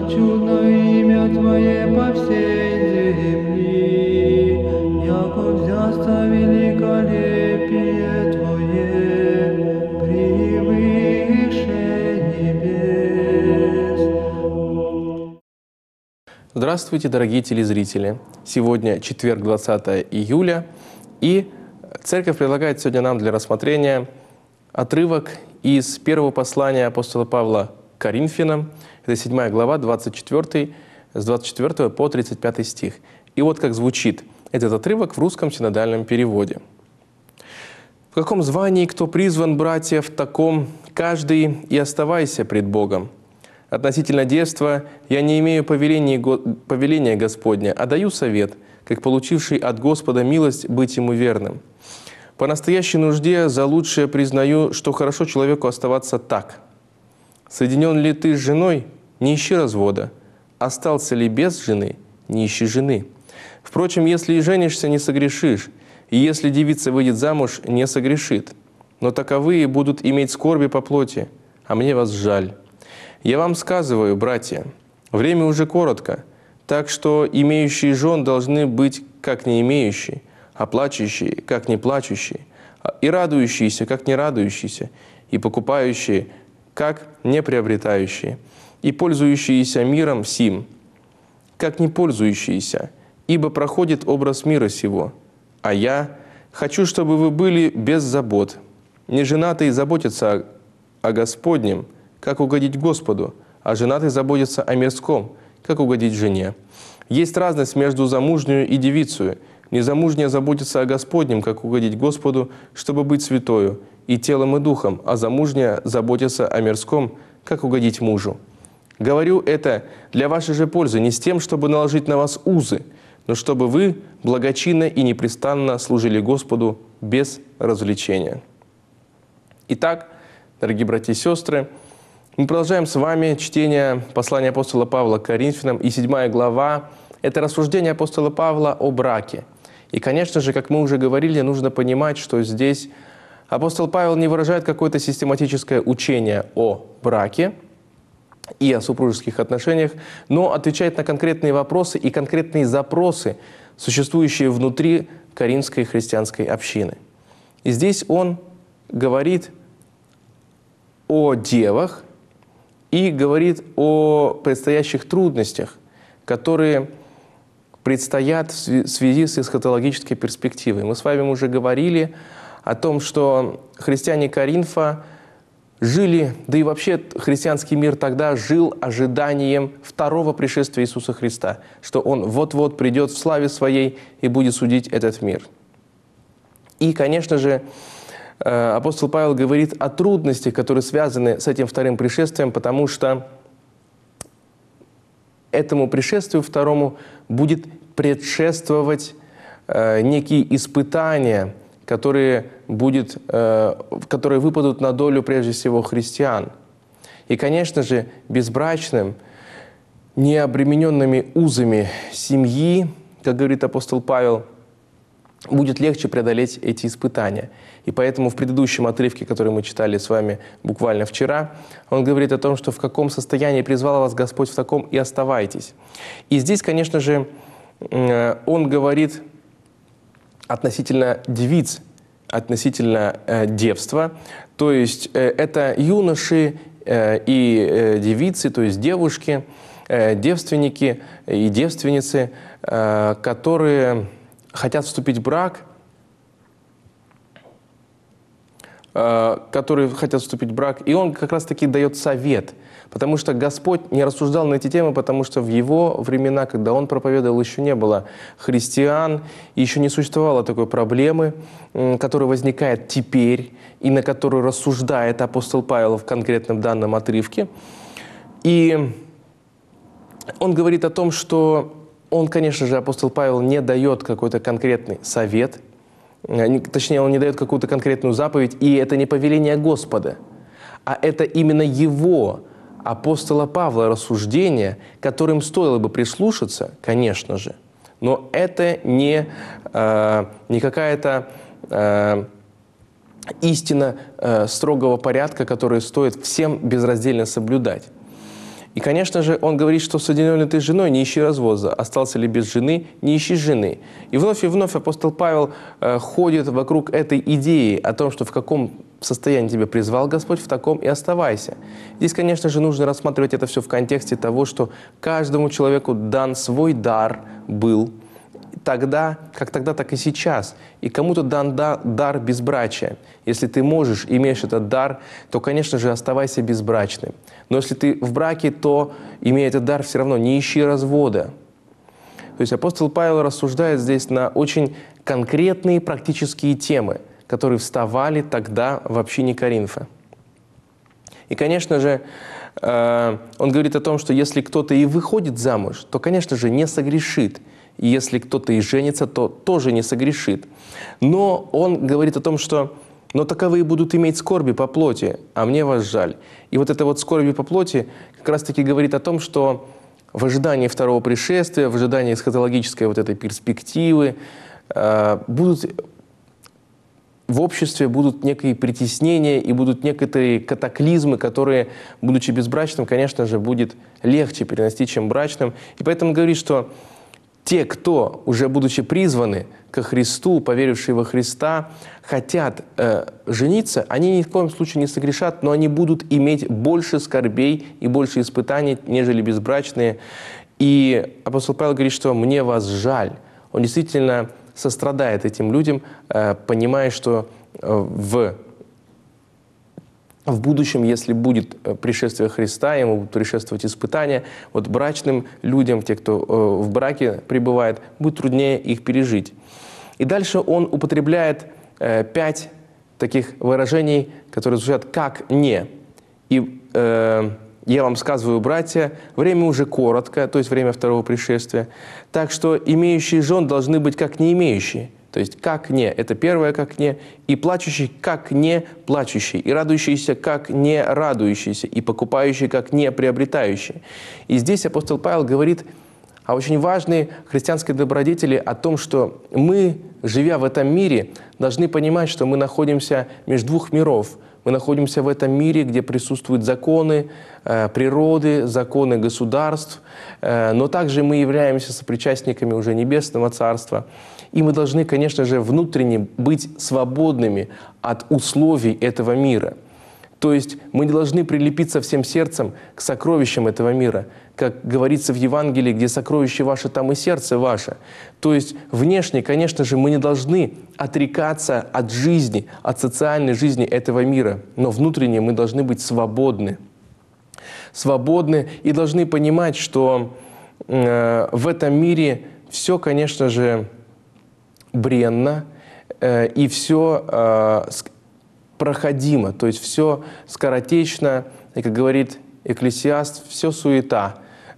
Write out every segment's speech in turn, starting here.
чудно имя Твое по всей земли, яко взясто великолепие Твое превыше небес. Здравствуйте, дорогие телезрители! Сегодня четверг, 20 июля, и Церковь предлагает сегодня нам для рассмотрения отрывок из первого послания апостола Павла к Коринфянам. Это 7 глава, 24, с 24 по 35 стих. И вот как звучит этот отрывок в русском синодальном переводе. «В каком звании кто призван, братья, в таком каждый и оставайся пред Богом. Относительно девства я не имею повеления Господня, а даю совет, как получивший от Господа милость быть ему верным. По настоящей нужде за лучшее признаю, что хорошо человеку оставаться так. Соединен ли ты с женой, не ищи развода. Остался ли без жены, не ищи жены. Впрочем, если и женишься, не согрешишь, и если девица выйдет замуж, не согрешит. Но таковые будут иметь скорби по плоти, а мне вас жаль. Я вам сказываю, братья, время уже коротко, так что имеющие жен должны быть как не имеющие, а плачущие, как не плачущие, и радующиеся, как не радующиеся, и покупающие, как не приобретающие, и пользующиеся миром сим, как не пользующиеся, ибо проходит образ мира сего. А я хочу, чтобы вы были без забот, не женатые заботятся о Господнем, как угодить Господу, а женатый заботится о мирском, как угодить жене. Есть разность между замужнюю и девицею. Незамужняя заботится о Господнем, как угодить Господу, чтобы быть святою, и телом, и духом, а замужняя заботится о мирском, как угодить мужу. Говорю это для вашей же пользы, не с тем, чтобы наложить на вас узы, но чтобы вы благочинно и непрестанно служили Господу без развлечения». Итак, дорогие братья и сестры, мы продолжаем с вами чтение послания апостола Павла к Коринфянам, и 7 глава – это рассуждение апостола Павла о браке. И, конечно же, как мы уже говорили, нужно понимать, что здесь апостол Павел не выражает какое-то систематическое учение о браке и о супружеских отношениях, но отвечает на конкретные вопросы и конкретные запросы, существующие внутри коринфской христианской общины. И здесь он говорит о девах, и говорит о предстоящих трудностях, которые предстоят в связи с эсхатологической перспективой. Мы с вами уже говорили о том, что христиане Коринфа жили, да и вообще христианский мир тогда жил ожиданием второго пришествия Иисуса Христа, что Он вот-вот придет в славе Своей и будет судить этот мир. И, конечно же, апостол Павел говорит о трудностях, которые связаны с этим вторым пришествием, потому что этому пришествию второму будет предшествовать некие испытания, которые выпадут на долю прежде всего христиан. И, конечно же, безбрачным, необремененными узами семьи, как говорит апостол Павел, будет легче преодолеть эти испытания. И поэтому в предыдущем отрывке, который мы читали с вами буквально вчера, он говорит о том, что в каком состоянии призвал вас Господь, в таком и оставайтесь. И здесь, конечно же, он говорит относительно девиц, относительно девства. То есть это юноши и девицы, то есть девушки, девственники и девственницы, которые хотят вступить в брак, и он как раз-таки дает совет, потому что Господь не рассуждал на эти темы, потому что в его времена, когда он проповедовал, еще не было христиан, и еще не существовало такой проблемы, которая возникает теперь, и на которую рассуждает апостол Павел в конкретном данном отрывке. И он говорит о том, что он, конечно же, апостол Павел не дает какой-то конкретный совет, точнее, он не дает какую-то конкретную заповедь, и это не повеление Господа, а это именно его, апостола Павла, рассуждение, которым стоило бы прислушаться, конечно же, но это не какая-то истина строгого порядка, которую стоит всем безраздельно соблюдать. И, конечно же, он говорит, что соединенный ты с женой, не ищи развода. Остался ли без жены, не ищи жены. И вновь апостол Павел ходит вокруг этой идеи о том, что в каком состоянии тебя призвал Господь, в таком и оставайся. Здесь, конечно же, нужно рассматривать это все в контексте того, что каждому человеку дан свой дар был, тогда, так и сейчас. И кому-то дан дар безбрачия. Если ты можешь, имеешь этот дар, то, конечно же, оставайся безбрачным. Но если ты в браке, то, имея этот дар, все равно не ищи развода. То есть апостол Павел рассуждает здесь на очень конкретные практические темы, которые вставали тогда в общине Коринфа. И, конечно же, он говорит о том, что если кто-то и выходит замуж, то, конечно же, не согрешит. И если кто-то и женится, то тоже не согрешит. Но он говорит о том, что «но таковые будут иметь скорби по плоти, а мне вас жаль». И вот это вот скорби по плоти как раз-таки говорит о том, что в ожидании второго пришествия, в ожидании эсхатологической вот этой перспективы будут в обществе будут некие притеснения и будут некоторые катаклизмы, которые, будучи безбрачным, конечно же, будет легче перенести, чем брачным. И поэтому говорит, что те, кто, уже будучи призваны ко Христу, поверившие во Христа, хотят жениться, они ни в коем случае не согрешат, но они будут иметь больше скорбей и больше испытаний, нежели безбрачные. И апостол Павел говорит, что «мне вас жаль». Он действительно сострадает этим людям, понимая, что в будущем, если будет пришествие Христа, ему будут предшествовать испытания, вот брачным людям, те, кто в браке пребывает, будет труднее их пережить. И дальше он употребляет 5 таких выражений, которые звучат «как не». И я вам сказываю, братья, время уже коротко, то есть время второго пришествия, так что имеющие жен должны быть как не имеющие. То есть «как не» — это первое «как не», и плачущий «как не плачущий», и радующийся «как не радующийся», и покупающий «как не приобретающий». И здесь апостол Павел говорит о очень важной христианской добродетели, о том, что мы, живя в этом мире, должны понимать, что мы находимся между двух миров. Мы находимся в этом мире, где присутствуют законы природы, законы государств, но также мы являемся сопричастниками уже Небесного Царства. И мы должны, конечно же, внутренне быть свободными от условий этого мира. То есть мы не должны прилепиться всем сердцем к сокровищам этого мира. Как говорится в Евангелии, где сокровище ваше, там и сердце ваше. То есть внешне, конечно же, мы не должны отрекаться от жизни, от социальной жизни этого мира. Но внутренне мы должны быть свободны. Свободны и должны понимать, что в этом мире все, конечно же, бренно, и все проходимо, то есть все скоротечно, и, как говорит Экклесиаст, все суета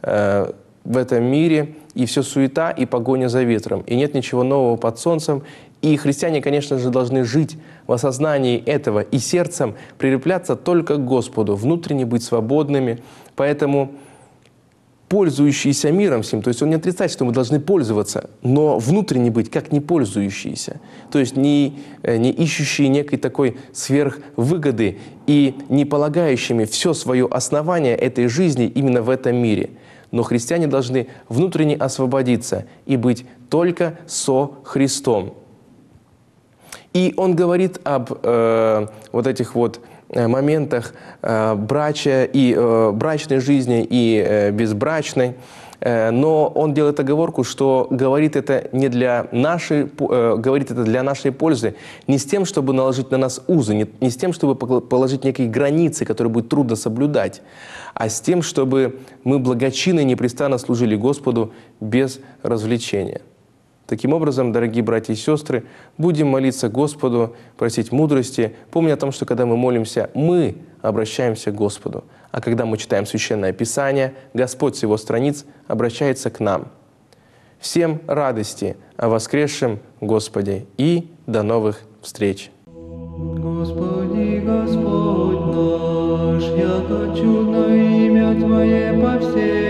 в этом мире, и все суета и погоня за ветром, и нет ничего нового под солнцем. И христиане, конечно же, должны жить в осознании этого и сердцем прилепляться только к Господу, внутренне быть свободными, поэтому пользующиеся миром сим, то есть он не отрицает, что мы должны пользоваться, но внутренне быть как не пользующиеся, то есть не ищущие некой такой сверхвыгоды и не полагающими все свое основание этой жизни именно в этом мире. Но христиане должны внутренне освободиться и быть только со Христом. И он говорит об вот этих вот моментах брачия и брачной жизни и безбрачной, но он делает оговорку, что говорит это для нашей пользы, не с тем, чтобы наложить на нас узы, не с тем, чтобы положить некие границы, которые будет трудно соблюдать, а с тем, чтобы мы благочинно и непрестанно служили Господу без развлечения. Таким образом, дорогие братья и сестры, будем молиться Господу, просить мудрости, помня о том, что когда мы молимся, мы обращаемся к Господу, а когда мы читаем Священное Писание, Господь с Его страниц обращается к нам. Всем радости о воскресшем Господе и до новых встреч! Господи, Господь наш, яко чудно имя Твое по всей